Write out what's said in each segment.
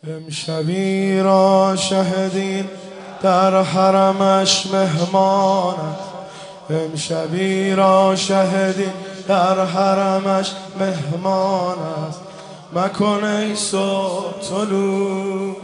امشبی را شهدین در حرمش مهمان است. امشبی را شهدین در حرمش مهمان است. مکن ای صبح طلوع،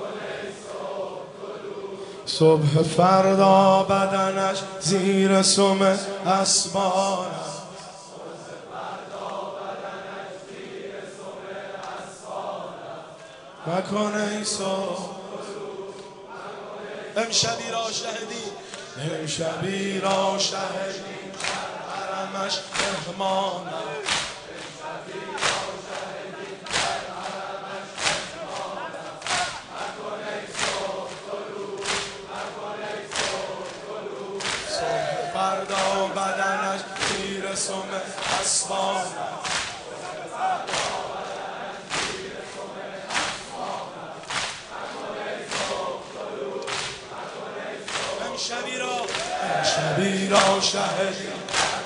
صبح فردا بدنش زیر سم اسبان است. مکن ای صبح امشبی را شهدین، امشبی را شهدین در حرمش مهمان است. فردا بدنش زیر سم اسبان است. امشبی را شهدین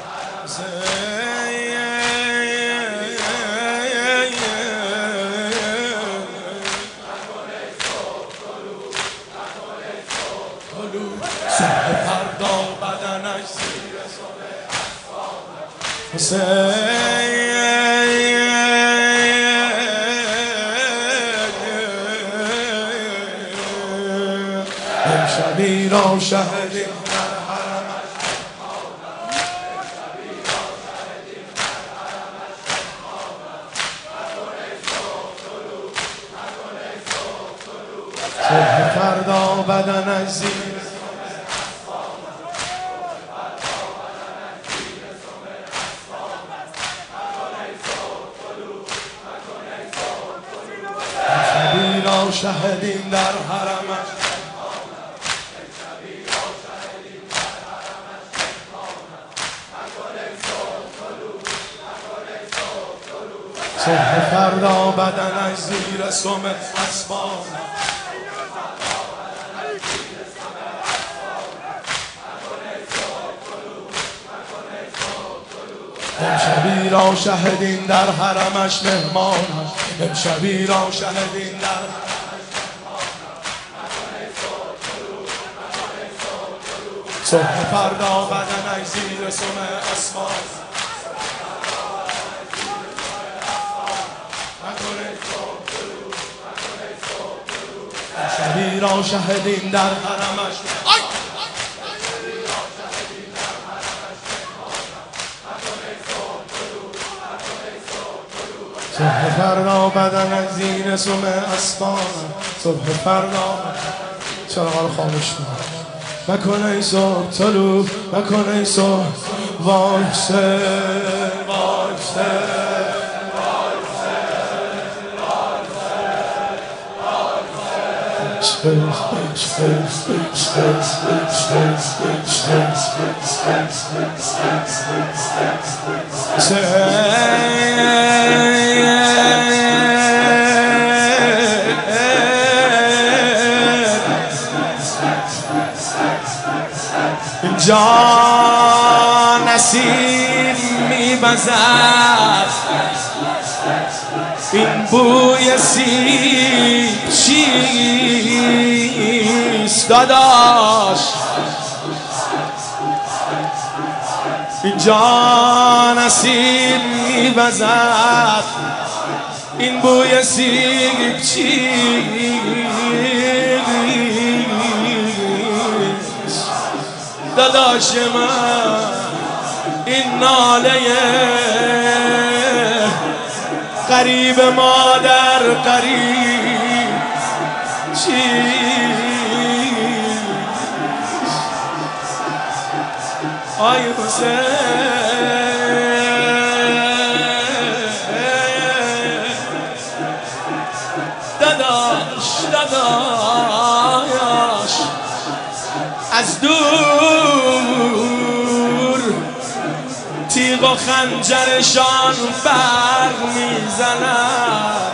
صبح فردا بدنش زیر سم اسبان امشبی را شهدین صبح فردا بدنش زیر امشبی را شهدین در حرمش صبح فردا بدنش زیر سم اسبان امشبی را شهدین در حرمش مهمان است. امشبی را شهدین در صبح فردا بدنش زیر سم اسبان امشبی را شهدین در حرمش صبح فردا بدنش زیر سم اسبان صبح فردا چراغ رو خاموش کن. مکن ای صبح طلوع، مکن ای صبح وایسه وایسه اینجا نسیم می‌وزد، این بوی سیب چیست داداش؟ اینجا نسیم می‌وزد، این بوی سیب چیست داداش من؟ این ناله قریب مادر قریب چیست؟ آی حسین داداش داداش از دور تیغ و خنجرشان برق میزنن.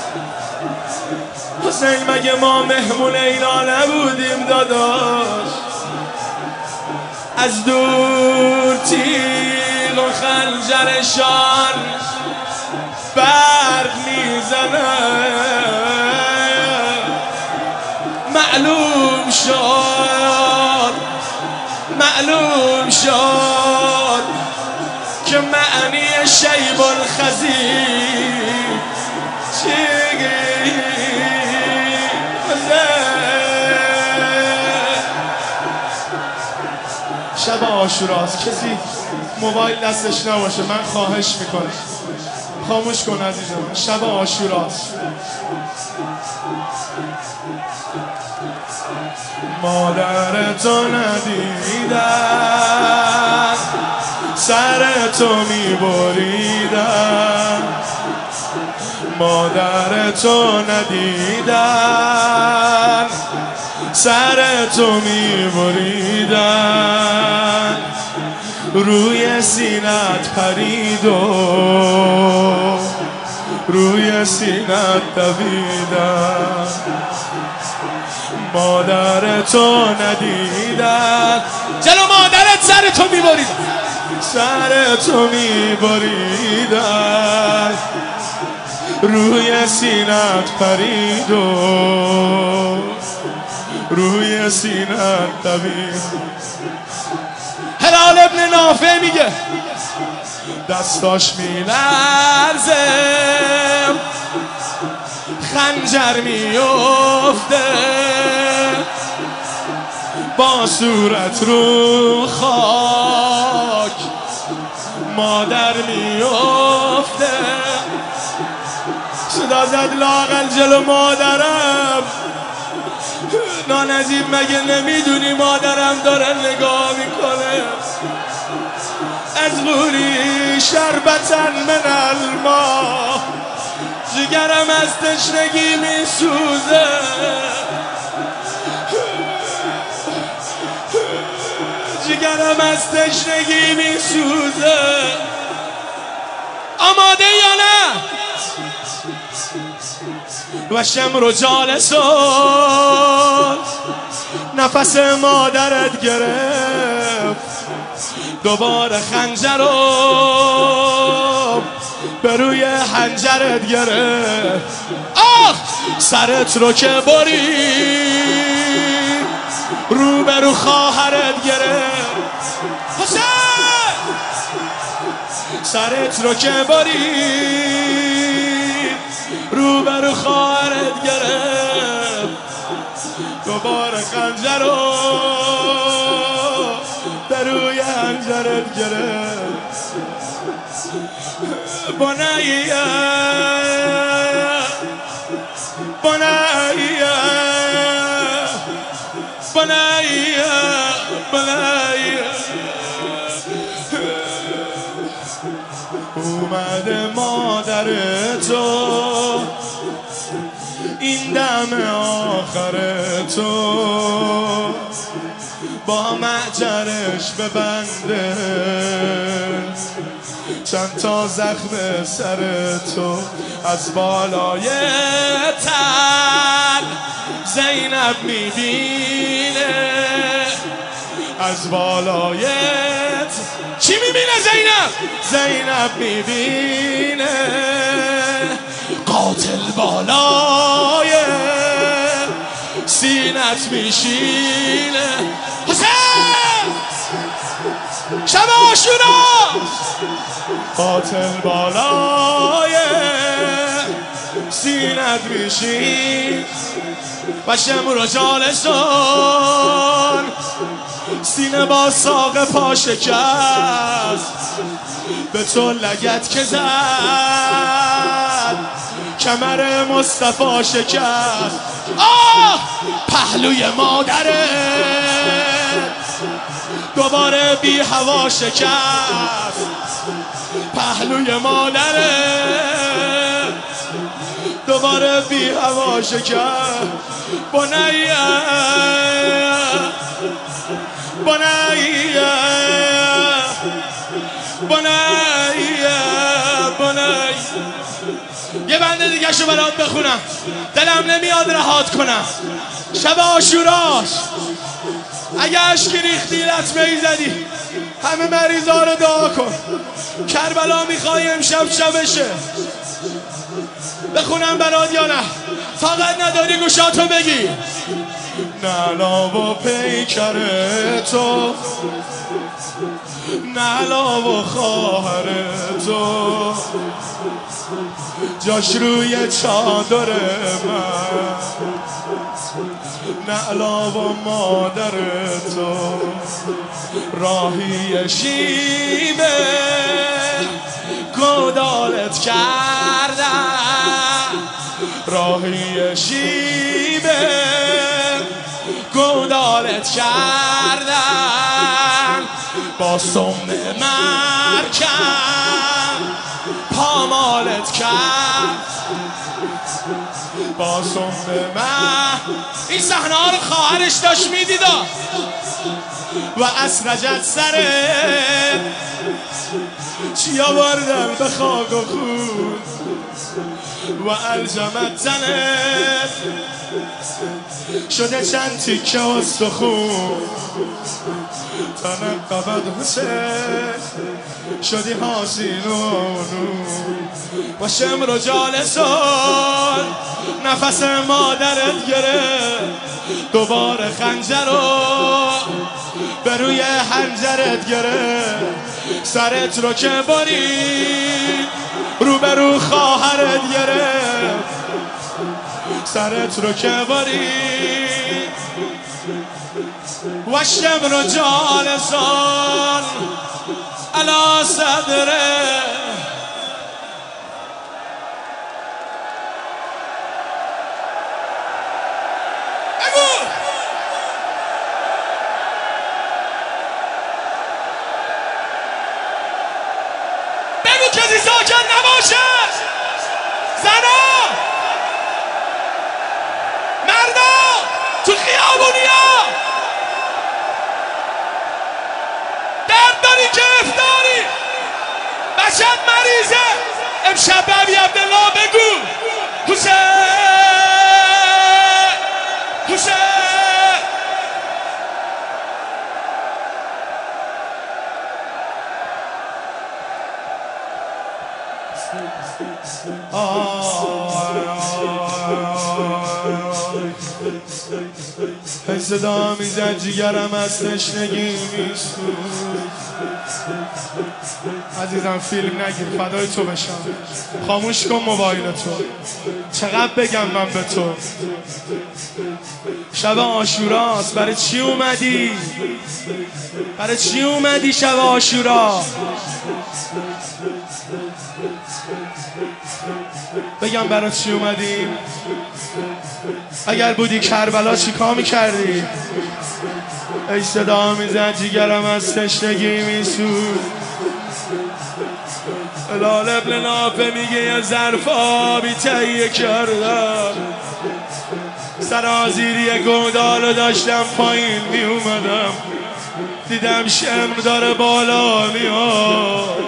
حسین مگه ما مهمون اینا نبودیم داداش؟ از دور تیغ و خنجرشان برق میزنن. معلوم شد که معنی شیب الخزید شب عاشوراست. کسی موبایل دستش نباشه، من خواهش میکنم خاموش کن عزیزم. شب عاشوراست. مادرتو ندیدن، سر تو میبریدن. مادرتو ندیدن، سر تو میبریدن. روی سینت پرید و روی سینت دویدن. مادرتو ندیدن، جلو مادرت سر تو میبریدن، سر تو میبریدن. روی سینت پرید و روی سینت دوید. هلال ابن نافع میگه دستاش میلرزه، خنجر میفته، با صورت رو خاک مادر میفته. صدا زد لااقل جلو مادرم. نانجیب مگه نمیدونی مادرم داره نگاه میکنه؟ از غوری شربتن من الماء، جگرم از تشنگی میسوزه. جگرم از تشنگی میسوزه. آماده یا نه؟ و شمر و جالسون نفس مادرت گرفت، دوباره خنجر رو به روی حنجرت گرفت. آخ سرت رو که بری رو به رو خواهرت گرفت. حسین سرت رو که بری رو به رو خواهرت گرفت، دوباره خنجر رو به روی حنجرت گرفت. بنیه بنیه بنیه بنیه اومده مادر تو این دم آخر تو، با معجرش ببنده چند تا زخم سر تو. از بالای تل زینب میبینه، از بالای چی میبینه زینب؟ زینب میبینه قاتل بالای سینت میشینه. حسین شب عاشورا قاتل بالای سینت میشین. و شمر و جالسون سینه با ساق پا شکست، به تو لگت که زد کمر مصطفی شکست. آه پهلوی مادره دوباره بی هوا شکست. پهلوی مادره دوباره بی هوا شکست. بنیه بنیه بنیه بنیه. یه بنده دیگه شو برات بخونم، دلم نمیاد رهات کنم. شب عاشوراست. اگه عشقی ریختی لطمه ای زدی همه مریضا رو دعا کن. کربلا میخوای امشب شبشه، بخونم برات یا نه؟ طاقت نداری گوشاتو بگی. نلا و پیکر تو، نلا و خواهر تو، جاش روی چادر من، نلا و مادر تو، راهی شیبه گودالت کردن، راهی شیبه گودالت کردن، با سم مرکم پامالت کرد، با سم این صحنه ها رو خواهرش داشت میدیدا و اسرجت سره چی آوردن به خاک و خون و الجمت تنت شده چند تیکه استخون، تنقبت حسین شدی حاسین و نون و شمر و جالسان نفس مادرت گرفت، دوباره خنجر رو به روی حنجرت گرفت، سرت رو که برید روبرو خواهرت گرفت، سرت رو که برید و شمر و جالسان علا صدره. بگو کسی ساکن نباشه، زنا مردا تو خیابونیا درد داری که افتاری، بچت مریضه، امشب به ابی عبدالله بگو حسین حسین. صدا میزد جیگرم از تشنگی میسوز. عزیزم فیلم نگیر فدای تو بشم، خاموش کن موبایل تو، چقدر بگم من به تو. شب عاشوراست، برای چی اومدی؟ برای چی اومدی شب عاشورا؟ بگم برای چی اومدی؟ اگر بودی کربلا چی کار میکردی؟ ای صدا میزد جیگرم از تشنگی میسوز. بلال ابن نافع میگه یه ظرف آبی تهیه کردم، سرازیری گودالو داشتم پایین میومدم، دیدم شمر داره بالا میاد،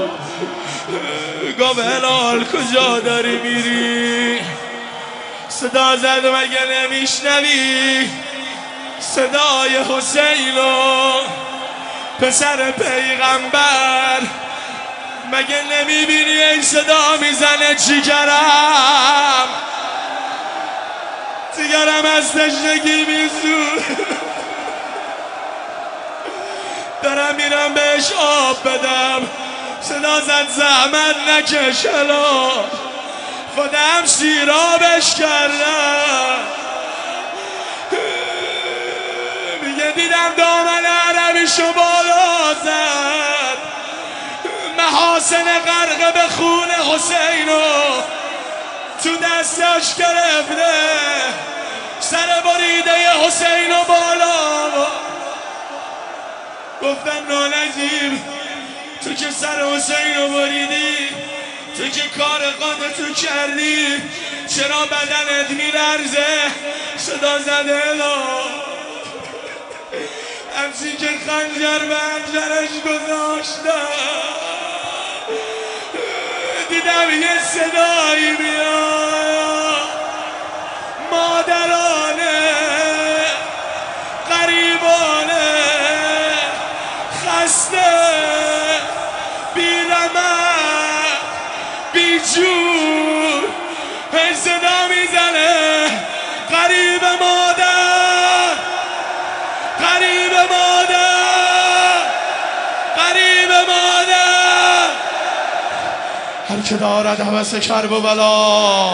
گفت بلال کجا داری میری؟ صدا زد مگه نمیشنوی صدای حسین و پسر پیغمبر؟ مگه نمیبینی این صدا میزنه جیگرم از تشنگی میسوز. دارم میرم بهش آب بدم، صدا زد زحمت نکش الا خودم سیرابش کردم. میگه دیدم دامن عربیشو بالا زد، محاسن غرق به خون حسینو تو دستش گرفته، سر بریده حسینو بالا. گفتم نانجیب تو که سر حسینو بریدی، تو که کار قادتو کردی، چرا بدنت میلرزه؟ صدا زده الا همچین که خنجر به خنجرش گذاشتم، دیدم یه صدایی میاد مادرانه غریبانه خسته بی‌رمق بیجور، صدا میزنه غریب مادر هر که دارد هوس کرب و بلا